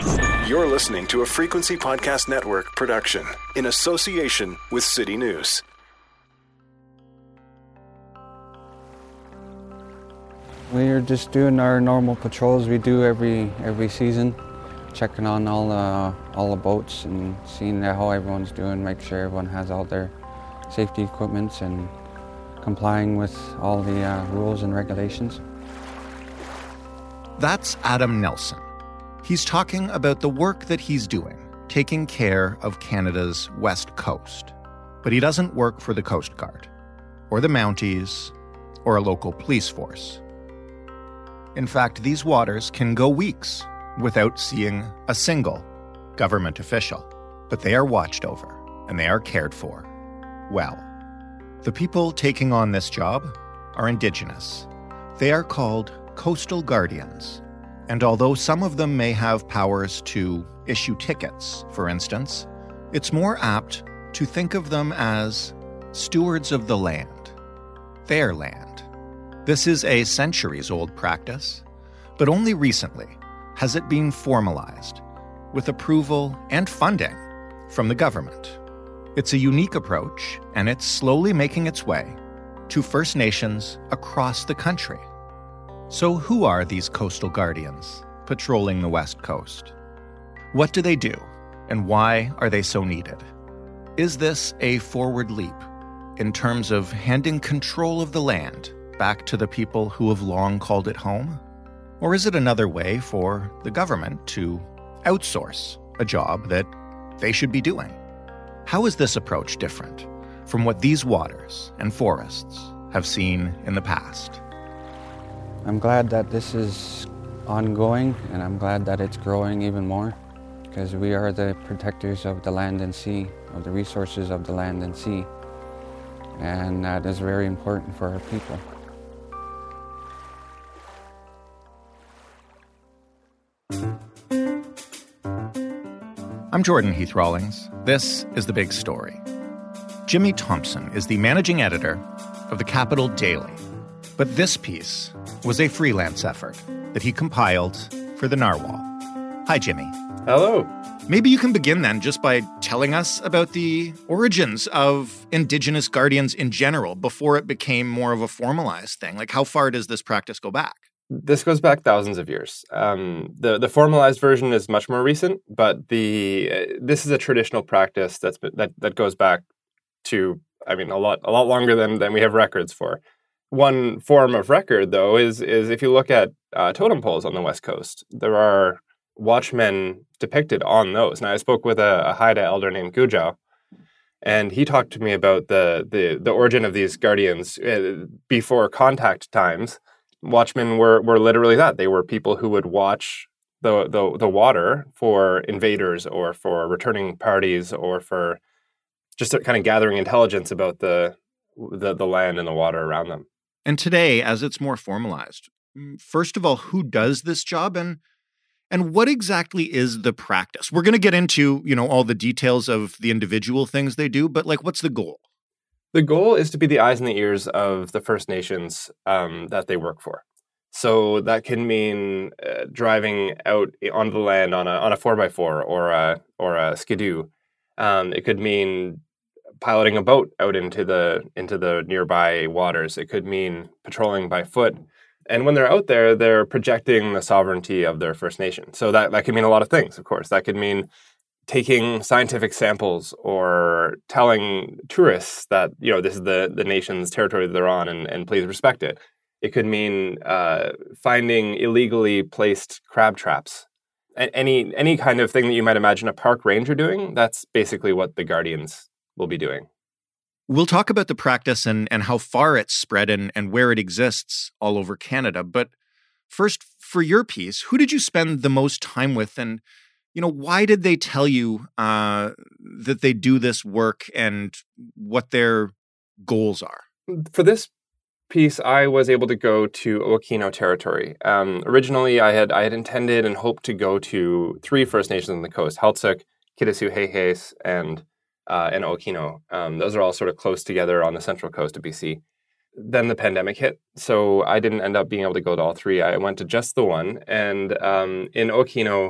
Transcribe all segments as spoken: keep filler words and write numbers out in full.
You're listening to a Frequency Podcast Network production in association with City News. We're just doing our normal patrols we do every every season, checking on all the all the boats and seeing how everyone's doing, make sure everyone has all their safety equipments and complying with all the uh, rules and regulations. That's Adam Nelson. He's talking about the work that he's doing, taking care of Canada's west coast. But he doesn't work for the Coast Guard, or the Mounties, or a local police force. In fact, these waters can go weeks without seeing a single government official. But they are watched over, and they are cared for well. The people taking on this job are Indigenous. They are called Coastal Guardians. And although some of them may have powers to issue tickets, for instance, it's more apt to think of them as stewards of the land, their land. This is a centuries-old practice, but only recently has it been formalized with approval and funding from the government. It's a unique approach, and it's slowly making its way to First Nations across the country. So who are these coastal guardians patrolling the West Coast? What do they do, and why are they so needed? Is this a forward leap in terms of handing control of the land back to the people who have long called it home? Or is it another way for the government to outsource a job that they should be doing? How is this approach different from what these waters and forests have seen in the past? I'm glad that this is ongoing, and I'm glad that it's growing even more, because we are the protectors of the land and sea, of the resources of the land and sea, and that is very important for our people. I'm Jordan Heath Rawlings. This is The Big Story. Jimmy Thompson is the managing editor of the Capital Daily, but this piece was a freelance effort that he compiled for the Narwhal. Hi, Jimmy. Hello. Maybe you can begin then just by telling us about the origins of Indigenous Guardians in general before it became more of a formalized thing. Like, how far does this practice go back? This goes back thousands of years. Um, the the formalized version is much more recent, but the uh, this is a traditional practice that's that that goes back to, I mean, a lot a lot longer than than we have records for. One form of record, though, is is if you look at uh, totem poles on the West Coast, there are watchmen depicted on those. Now, I spoke with a, a Haida elder named Gujau, and he talked to me about the the, the origin of these guardians uh, before contact times. Watchmen were were literally that. They were people who would watch the the the water for invaders or for returning parties or for just kind of gathering intelligence about the the the land and the water around them. And today, as it's more formalized, first of all, who does this job, and and what exactly is the practice? We're going to get into, you know, all the details of the individual things they do, but like, what's the goal? The goal is to be the eyes and the ears of the First Nations um, that they work for. So that can mean uh, driving out onto the land on a on a four by four or a or a skidoo. Um, it could mean piloting a boat out into the into the nearby waters. It could mean patrolling by foot. And when they're out there, they're projecting the sovereignty of their First Nation. So that, that could mean a lot of things, of course. That could mean taking scientific samples or telling tourists that, you know, this is the, the nation's territory that they're on and, and please respect it. It could mean uh, finding illegally placed crab traps. A- any any kind of thing that you might imagine a park ranger doing, that's basically what the Guardians will be doing. We'll talk about the practice and, and how far it's spread and, and where it exists all over Canada. But first, for your piece, who did you spend the most time with? And, you know, why did they tell you uh, that they do this work and what their goals are? For this piece, I was able to go to Owakino territory. Um, originally, I had I had intended and hoped to go to three First Nations on the coast: Heiltsuk, Kitasoo-Hehais, and uh, and Owakino. Um, those are all sort of close together on the central coast of B C. Then the pandemic hit, so I didn't end up being able to go to all three. I went to just the one, and um, in Owakino,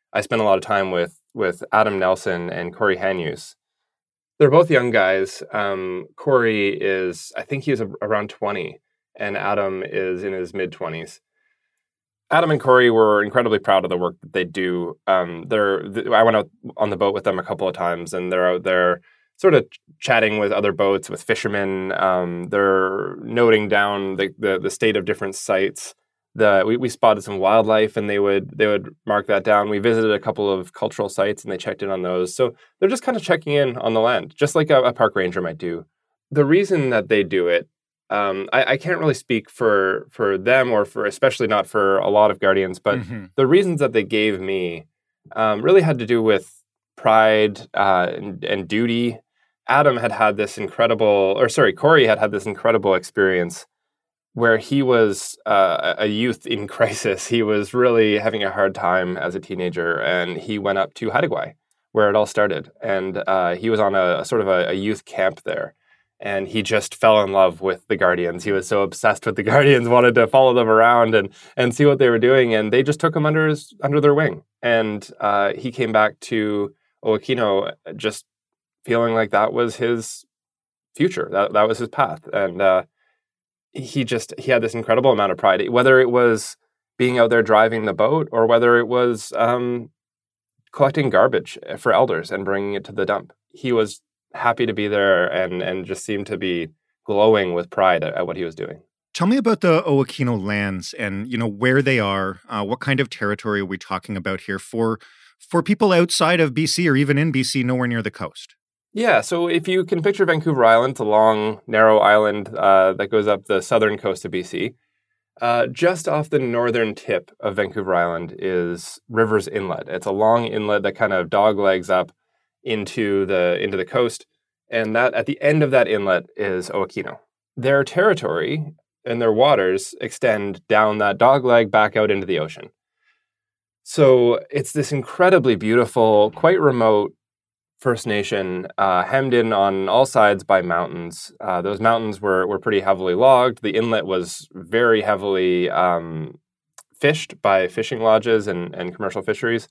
I spent a lot of time with with Adam Nelson and Corey Hanyus. They're both young guys. Um, Corey is, I think he's around twenty, and Adam is in his mid-twenties. Adam and Corey were incredibly proud of the work that they do. Um, they're, I went out on the boat with them a couple of times, and they're out there sort of chatting with other boats, with fishermen. Um, they're noting down the, the, the state of different sites. The we, we spotted some wildlife, and they would they would mark that down. We visited a couple of cultural sites, and they checked in on those. So they're just kind of checking in on the land, just like a, a park ranger might do. The reason that they do it, um, I, I can't really speak for for them, or for especially not for a lot of Guardians, but mm-hmm. the reasons that they gave me um, really had to do with pride uh, and, and duty. Adam had had this incredible, or sorry, Corey had had this incredible experience where he was uh, a youth in crisis. He was really having a hard time as a teenager, and he went up to Haida Gwaii, where it all started. And uh, he was on a, a sort of a, a youth camp there, and he just fell in love with the Guardians. He was so obsessed with the Guardians, wanted to follow them around and and see what they were doing, and they just took him under his under their wing. And uh, he came back to Owakino just feeling like that was his future, that that was his path, and uh, he just, he had this incredible amount of pride, whether it was being out there driving the boat or whether it was um, collecting garbage for elders and bringing it to the dump. He was happy to be there and, and just seemed to be glowing with pride at, at what he was doing. Tell me about the Owakino lands and, you know, where they are. Uh, what kind of territory are we talking about here for, for people outside of B C or even in B C, nowhere near the coast? Yeah, so if you can picture Vancouver Island, it's a long, narrow island uh, that goes up the southern coast of B C. Uh, just off the northern tip of Vancouver Island is Rivers Inlet. It's a long inlet that kind of doglegs up into the into the coast, and that at the end of that inlet is Owakino. Their territory and their waters extend down that dogleg back out into the ocean. So it's this incredibly beautiful, quite remote First Nation, uh, hemmed in on all sides by mountains. Uh, those mountains were were pretty heavily logged. The inlet was very heavily um, fished by fishing lodges and, and commercial fisheries.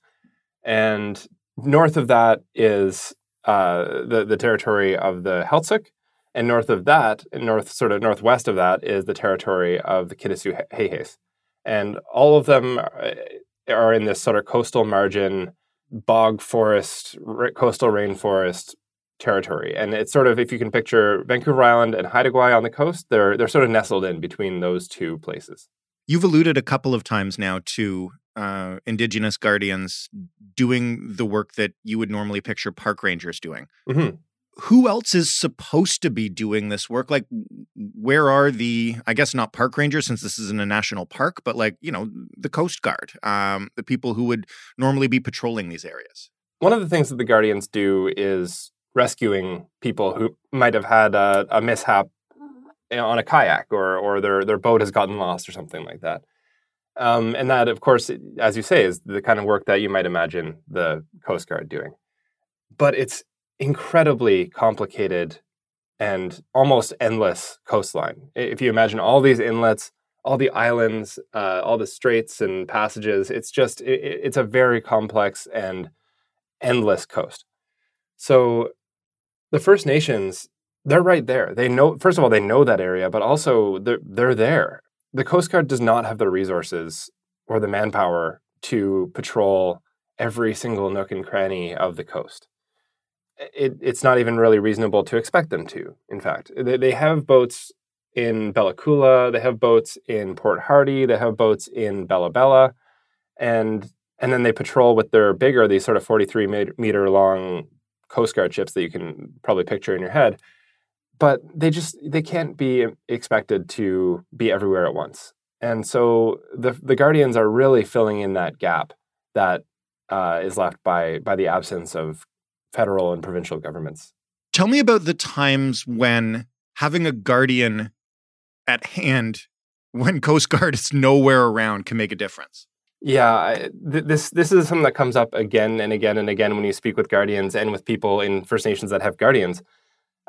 And north of that is uh, the, the territory of the Heiltsuk. And north of that, north sort of northwest of that, is the territory of the Kitasoo Hehais. And all of them are in this sort of coastal margin, bog forest, coastal rainforest territory. And it's sort of, if you can picture Vancouver Island and Haida Gwaii on the coast, they're they're sort of nestled in between those two places. You've alluded a couple of times now to uh, Indigenous Guardians doing the work that you would normally picture park rangers doing. Mm-hmm. Who else is supposed to be doing this work? Like, where are the, I guess not park rangers since this isn't a national park, but like, you know, the Coast Guard, um, the people who would normally be patrolling these areas? One of the things that the Guardians do is rescuing people who might have had a, a mishap on a kayak, or or their, their boat has gotten lost or something like that. Um, and that, of course, as you say, is the kind of work that you might imagine the Coast Guard doing. But it's incredibly complicated and almost endless coastline. If you imagine all these inlets, all the islands, uh, all the straits and passages, it's just, it, it's a very complex and endless coast. So the First Nations, they're right there. They know, first of all, they know that area, but also they're, they're there. The Coast Guard does not have the resources or the manpower to patrol every single nook and cranny of the coast. It, it's not even really reasonable to expect them to, in fact. They, they have boats in Bella Coola, they have boats in Port Hardy, they have boats in Bella Bella, and and then they patrol with their bigger, these sort of forty-three meter long Coast Guard ships that you can probably picture in your head. But they just, they can't be expected to be everywhere at once. And so the the Guardians are really filling in that gap that uh, is left by by the absence of federal and provincial governments. Tell me about the times when having a Guardian at hand when Coast Guard is nowhere around can make a difference. Yeah, I, th- this this is something that comes up again and again and again when you speak with Guardians and with people in First Nations that have Guardians.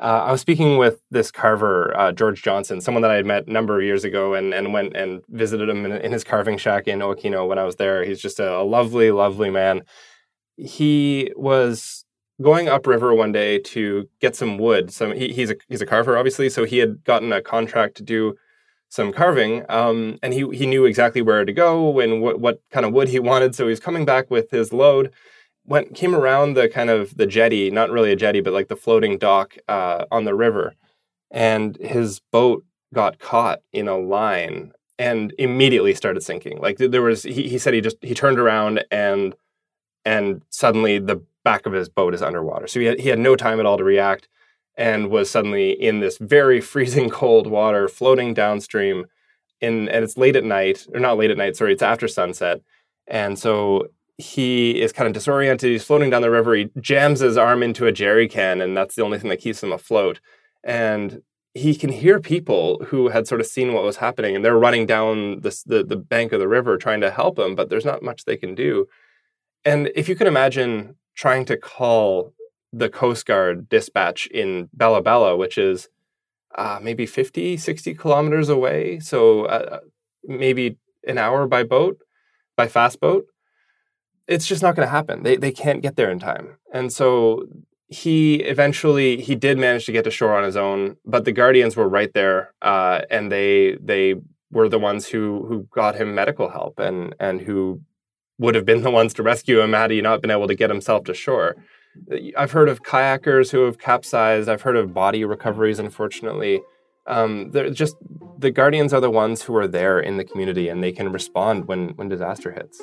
Uh, I was speaking with this carver, uh, George Johnson, someone that I had met a number of years ago, and, and went and visited him in, in his carving shack in Okino when I was there. He's just a, a lovely, lovely man. He was going upriver one day to get some wood. Some he, he's a he's a carver, obviously, so he had gotten a contract to do some carving, um, and he he knew exactly where to go and what what kind of wood he wanted. So he was coming back with his load. Went came around the kind of the jetty, not really a jetty, but like the floating dock uh, on the river, and his boat got caught in a line and immediately started sinking. Like there was, he, he said he just he turned around and and suddenly the back of his boat is underwater. So he had, he had no time at all to react, and was suddenly in this very freezing cold water, floating downstream. In and it's late at night, or not late at night. Sorry, it's after sunset, and so. He is kind of disoriented. He's floating down the river. He jams his arm into a jerry can, and that's the only thing that keeps him afloat. And he can hear people who had sort of seen what was happening, and they're running down this, the, the bank of the river trying to help him, but there's not much they can do. And if you can imagine trying to call the Coast Guard dispatch in Bella Bella, which is uh, maybe fifty, sixty kilometers away, so uh, maybe an hour by boat, by fast boat, it's just not going to happen. They they can't get there in time. And so he eventually, he did manage to get to shore on his own, but the Guardians were right there, uh, and they they were the ones who who got him medical help, and and who would have been the ones to rescue him had he not been able to get himself to shore. I've heard of kayakers who have capsized. I've heard of body recoveries, unfortunately. Um, they're just, the Guardians are the ones who are there in the community, and they can respond when when disaster hits.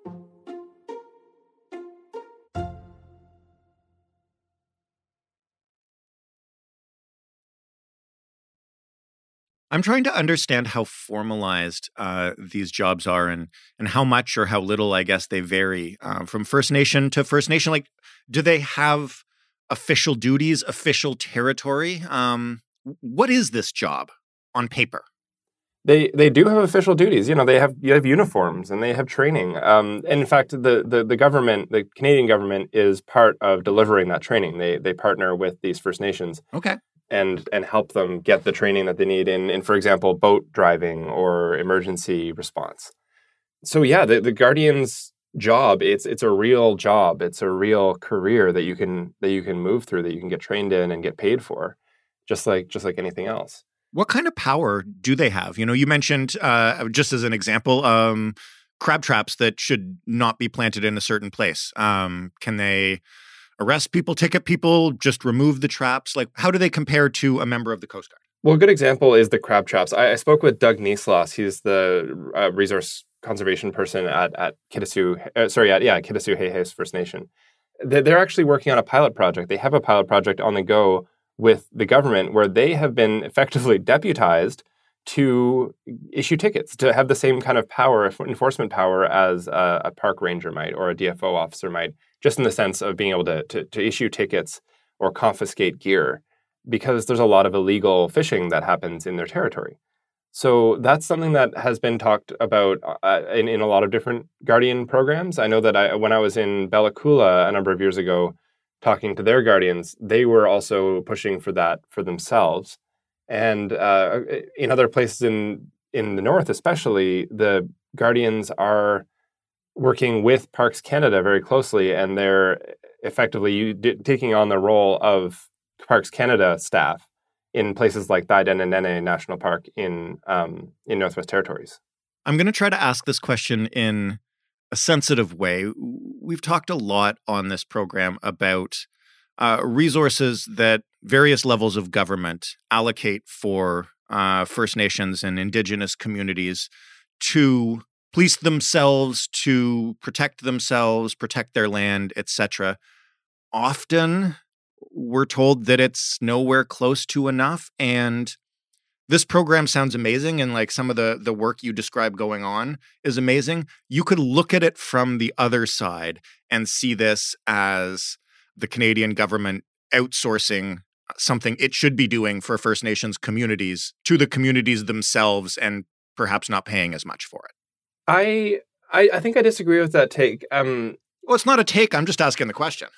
I'm trying to understand how formalized uh, these jobs are, and and how much or how little, I guess, they vary uh, from First Nation to First Nation. Like, do they have official duties, official territory? Um, what is this job on paper? They they do have official duties. You know, they have you have uniforms and they have training. Um, and in fact, the, the the government, the Canadian government, is part of delivering that training. They they partner with these First Nations. Okay. and and help them get the training that they need in, in for example, boat driving or emergency response. So yeah, the, the Guardian's job, it's it's a real job. It's a real career that you can that you can move through, that you can get trained in and get paid for, just like just like anything else. What kind of power do they have? You know, you mentioned, uh, just as an example, um, crab traps that should not be planted in a certain place. Um, can they arrest people, ticket people, just remove the traps? Like, how do they compare to a member of the Coast Guard? Well, a good example is the crab traps. I, I spoke with Doug Niesloss. He's the uh, resource conservation person at at Kitasoo. Uh, sorry, at yeah, Kitasoo Heiheis First Nation. They're, they're actually working on a pilot project. They have a pilot project on the go with the government where they have been effectively deputized to issue tickets, to have the same kind of power, enforcement power, as a, a park ranger might or a D F O officer might, just in the sense of being able to, to, to issue tickets or confiscate gear, because there's a lot of illegal fishing that happens in their territory. So that's something that has been talked about uh, in, in a lot of different Guardian programs. I know that I, when I was in Bella Coola a number of years ago, talking to their Guardians, they were also pushing for that for themselves. And uh, in other places in, in the north especially, the Guardians are working with Parks Canada very closely, and they're effectively taking on the role of Parks Canada staff in places like Dai-Den-en-Nene National Park in um, in Northwest Territories. I'm going to try to ask this question in a sensitive way. We've talked a lot on this program about uh, resources that various levels of government allocate for uh, First Nations and Indigenous communities to police themselves, to protect themselves, protect their land, et cetera. Often we're told that it's nowhere close to enough. And this program sounds amazing, and like some of the, the work you describe going on is amazing. You could look at it from the other side and see this as the Canadian government outsourcing something it should be doing for First Nations communities to the communities themselves, and perhaps not paying as much for it. I I, I think I disagree with that take. Um, Well, it's not a take. I'm just asking the question.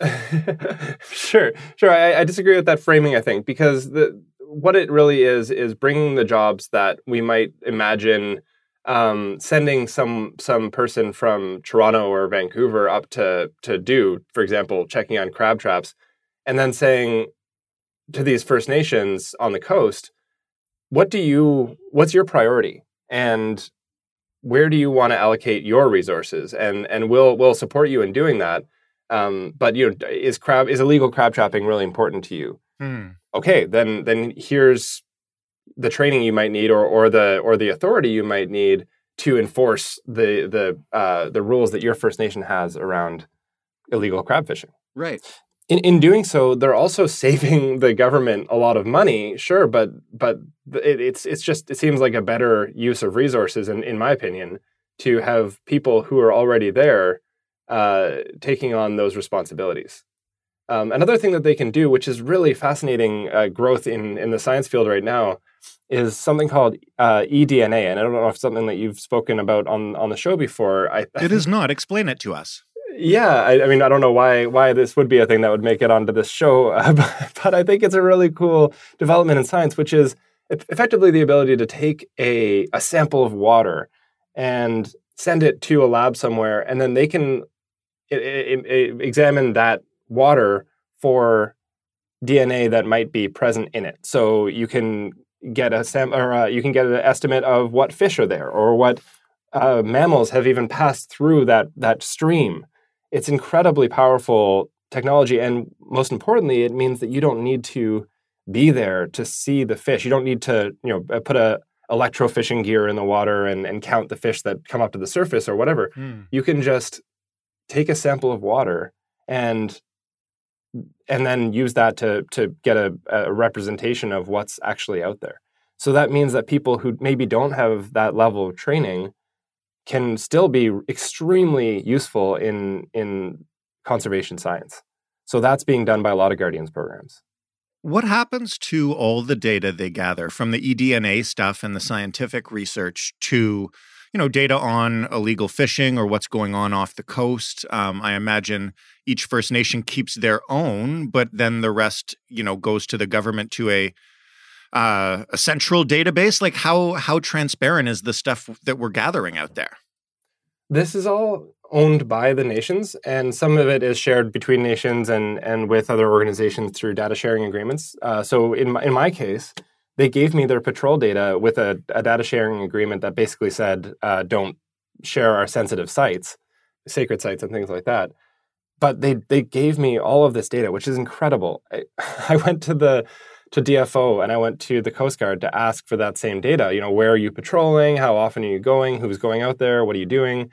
Sure, sure. I, I disagree with that framing, I think, because the what it really is is bringing the jobs that we might imagine um, sending some some person from Toronto or Vancouver up to to do, for example, checking on crab traps, and then saying to these First Nations on the coast, what do you, what's your priority? And where do you want to allocate your resources? And and we'll we'll support you in doing that. Um, but you know, is crab is illegal crab trapping really important to you? Hmm. Okay, then then here's the training you might need, or or the or the authority you might need to enforce the the uh, the rules that your First Nation has around illegal crab fishing. Right. In in doing so, they're also saving the government a lot of money, sure, but but it, it's it's just it seems like a better use of resources, in, in my opinion, to have people who are already there uh, taking on those responsibilities. Um, another thing that they can do, which is really fascinating uh, growth in in the science field right now, is something called uh, eDNA, and I don't know if it's something that you've spoken about on on the show before. I, It is not. Explain it to us. Yeah, I, I mean, I don't know why why this would be a thing that would make it onto this show, uh, but, but I think it's a really cool development in science, which is effectively the ability to take a, a sample of water and send it to a lab somewhere, and then they can I- I- I- examine that water for D N A that might be present in it. So you can get a sam- or uh, you can get an estimate of what fish are there, or what uh, mammals have even passed through that that stream. It's incredibly powerful technology, and most importantly, it means that you don't need to be there to see the fish. You don't need to, you know, put a electrofishing gear in the water and, and count the fish that come up to the surface or whatever. Hmm. You can just take a sample of water and and then use that to to get a, a representation of what's actually out there. So that means that people who maybe don't have that level of training can still be extremely useful in in conservation science. So that's being done by a lot of Guardians programs. What happens to all the data they gather from the eDNA stuff and the scientific research to, you know, data on illegal fishing or what's going on off the coast? Um, I imagine each First Nation keeps their own, but then the rest, you know, goes to the government to a uh, a central database. Like how how transparent is the stuff that we're gathering out there? This is all owned by the nations, and some of it is shared between nations and and with other organizations through data sharing agreements. Uh, so in my, in my case, they gave me their patrol data with a, a data sharing agreement that basically said, uh, don't share our sensitive sites, sacred sites and things like that. But they they gave me all of this data, which is incredible. I, I went to the to D F O and I went to the Coast Guard to ask for that same data. You know, where are you patrolling? How often are you going? Who's going out there? What are you doing?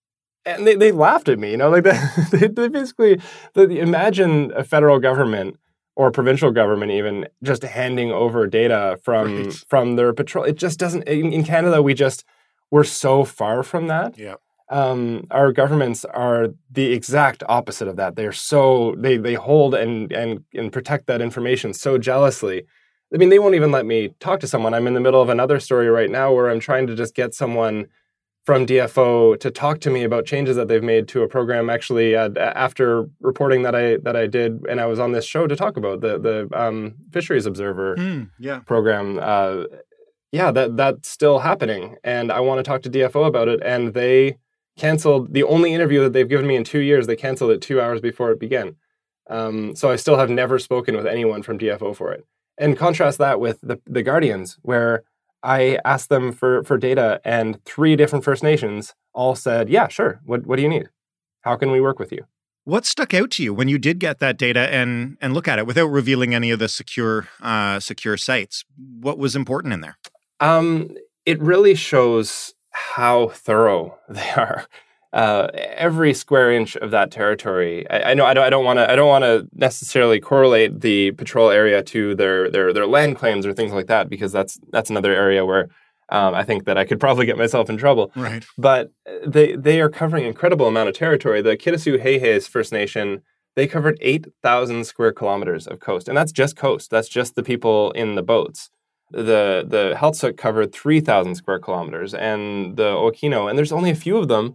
And they, they laughed at me. You know, like they, they basically they, imagine a federal government or provincial government even just handing over data from Right. from their patrol. It just doesn't. In, in Canada, we just we're so far from that. Yeah. Um, our governments are the exact opposite of that. They're so they they hold and and and protect that information so jealously. I mean, they won't even let me talk to someone. I'm in the middle of another story right now where I'm trying to just get someone from D F O to talk to me about changes that they've made to a program. Actually, uh, after reporting that I that I did, and I was on this show to talk about the the um, Fisheries Observer Hmm. Yeah. program. Uh, yeah, that that's still happening, and I want to talk to D F O about it. And they canceled the only interview that they've given me in two years. They canceled it two hours before it began. Um, so I still have never spoken with anyone from D F O for it. And contrast that with the the Guardians, where I asked them for for data, and three different First Nations all said, "Yeah, sure. What what do you need? How can we work with you?" What stuck out to you when you did get that data and and look at it without revealing any of the secure uh, secure sites? What was important in there? Um, it really shows how thorough they are. Uh, every square inch of that territory. I, I know I don't. I don't want to. I don't want to necessarily correlate the patrol area to their their their land claims or things like that, because that's that's another area where um, I think that I could probably get myself in trouble. Right. But they they are covering an incredible amount of territory. The Kitasoo-Hayhays First Nation, they covered eight thousand square kilometers of coast, and that's just coast. That's just the people in the boats. The the Heiltsuk covered three thousand square kilometers, and the Okino, and there's only a few of them,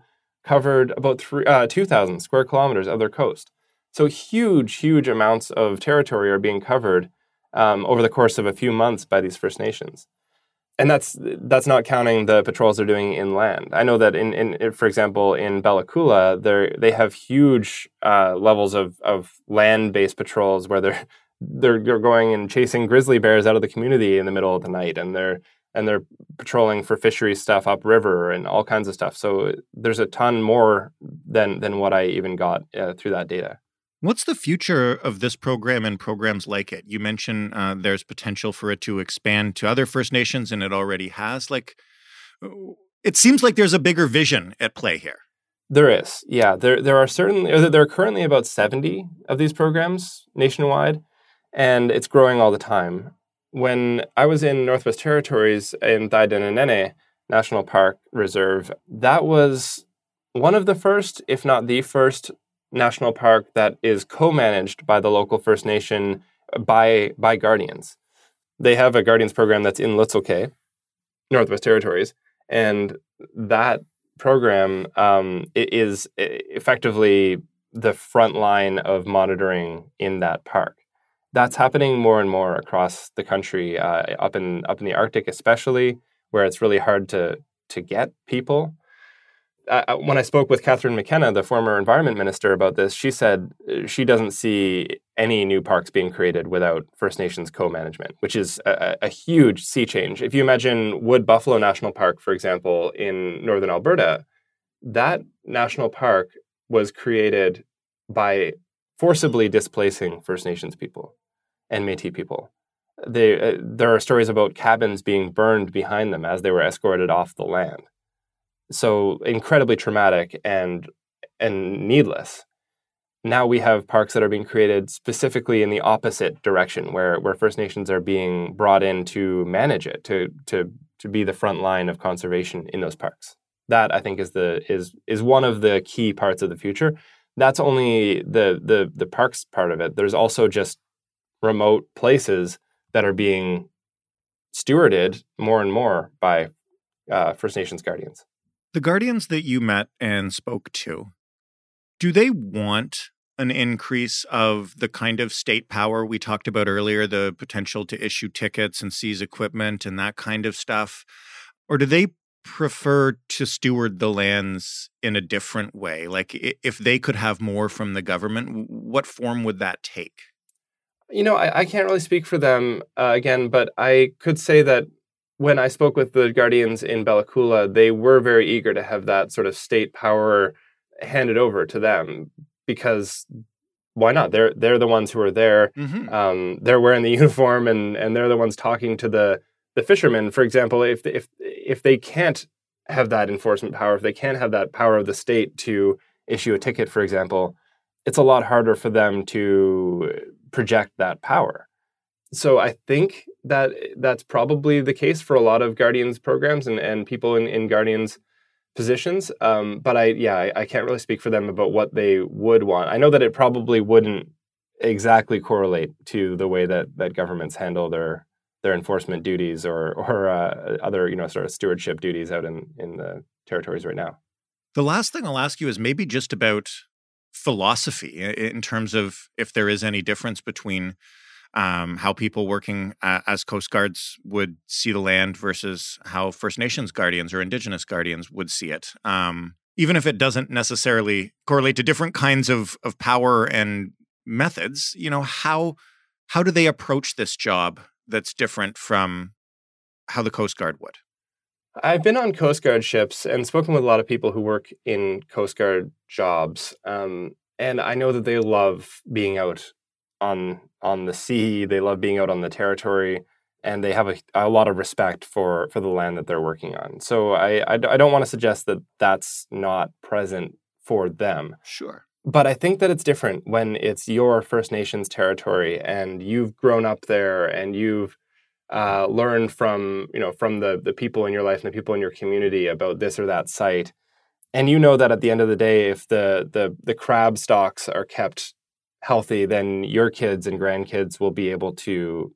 covered about three, uh, two thousand square kilometers of their coast. So huge, huge amounts of territory are being covered um, over the course of a few months by these First Nations. And that's that's not counting the patrols they're doing inland. I know that in, in for example, in Bella Coola, they they have huge uh, levels of of land-based patrols where they're they're they're going and chasing grizzly bears out of the community in the middle of the night, and they're and they're patrolling for fishery stuff upriver and all kinds of stuff. So there's a ton more than than what I even got uh, through that data. What's the future of this program and programs like it? You mentioned uh, there's potential for it to expand to other First Nations, and it already has. Like, it seems like there's a bigger vision at play here. There is, yeah. There there are certainly there are currently about seventy of these programs nationwide, and it's growing all the time. When I was in Northwest Territories in Thaidinanene National Park Reserve, that was one of the first, if not the first, national park that is co-managed by the local First Nation by by Guardians. They have a Guardians program that's in Lutselk'e, Northwest Territories, and that program um, is effectively the front line of monitoring in that park. That's happening more and more across the country, uh, up in up in the Arctic especially, where it's really hard to to get people. Uh, when I spoke with Catherine McKenna, the former environment minister, about this, she said she doesn't see any new parks being created without First Nations co-management, which is a, a huge sea change. If you imagine Wood Buffalo National Park, for example, in northern Alberta, that national park was created by forcibly displacing First Nations people and Métis people. They, uh, there are stories about cabins being burned behind them as they were escorted off the land. So incredibly traumatic and and needless. Now we have parks that are being created specifically in the opposite direction, where, where First Nations are being brought in to manage it, to to to be the front line of conservation in those parks. That, I think, is the is is one of the key parts of the future. That's only the the the parks part of it. There's also just remote places that are being stewarded more and more by uh, First Nations Guardians. The Guardians that you met and spoke to, do they want an increase of the kind of state power we talked about earlier, the potential to issue tickets and seize equipment and that kind of stuff? Or do they prefer to steward the lands in a different way? Like, if they could have more from the government, what form would that take? You know, I, I can't really speak for them uh, again, but I could say that when I spoke with the Guardians in Bella Coola, they were very eager to have that sort of state power handed over to them, because why not? They're they're the ones who are there. Mm-hmm. Um, they're wearing the uniform, and and they're the ones talking to the the fishermen. For example, if if if they can't have that enforcement power, if they can't have that power of the state to issue a ticket, for example, it's a lot harder for them to project that power. So I think that that's probably the case for a lot of Guardians programs and, and people in, in Guardians positions. Um, but I, yeah, I, I can't really speak for them about what they would want. I know that it probably wouldn't exactly correlate to the way that, that governments handle their their enforcement duties or or uh, other, you know, sort of stewardship duties out in, in the territories right now. The last thing I'll ask you is maybe just about philosophy in terms of if there is any difference between Um, how people working uh, as Coast Guards would see the land versus how First Nations Guardians or Indigenous Guardians would see it. Um, even if it doesn't necessarily correlate to different kinds of, of power and methods, you know, how how do they approach this job that's different from how the Coast Guard would? I've been on Coast Guard ships and spoken with a lot of people who work in Coast Guard jobs, um, and I know that they love being out on on the sea. They love being out on the territory, and they have a, a lot of respect for for the land that they're working on. So I, I, I don't want to suggest that that's not present for them. Sure. But I think that it's different when it's your First Nations territory and you've grown up there and you've uh, learned from, you know, from the the people in your life and the people in your community about this or that site. And you know that at the end of the day, if the the the crab stocks are kept healthy, then your kids and grandkids will be able to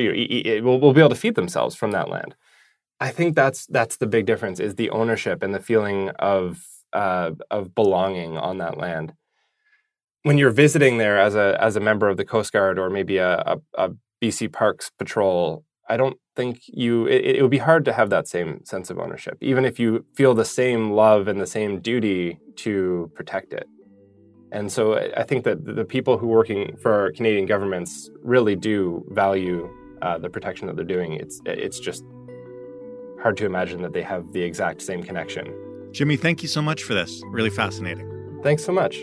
will, will be able to feed themselves from that land. I think that's that's the big difference, is the ownership and the feeling of uh, of belonging on that land. When you're visiting there as a as a member of the Coast Guard or maybe a, a, a B C Parks patrol, I don't think you, it, it would be hard to have that same sense of ownership, even if you feel the same love and the same duty to protect it. And so I think that the people who are working for Canadian governments really do value uh, the protection that they're doing. It's it's just hard to imagine that they have the exact same connection. Jimmy, thank you so much for this. Really fascinating. Thanks so much.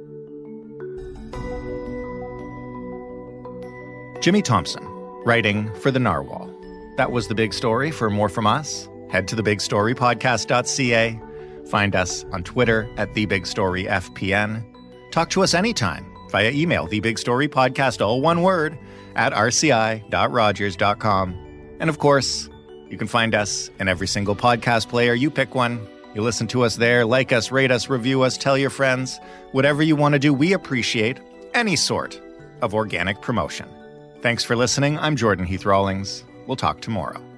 Jimmy Thompson, writing for The Narwhal. That was The Big Story. For more from us, head to the big story podcast dot c a. Find us on Twitter at The Big Story F P N. Talk to us anytime via email, thebigstorypodcast, all one word, at r c i dot rogers dot com. And of course, you can find us in every single podcast player. You pick one. You listen to us there. Like us, rate us, review us, tell your friends. Whatever you want to do, we appreciate any sort of organic promotion. Thanks for listening. I'm Jordan Heath Rawlings. We'll talk tomorrow.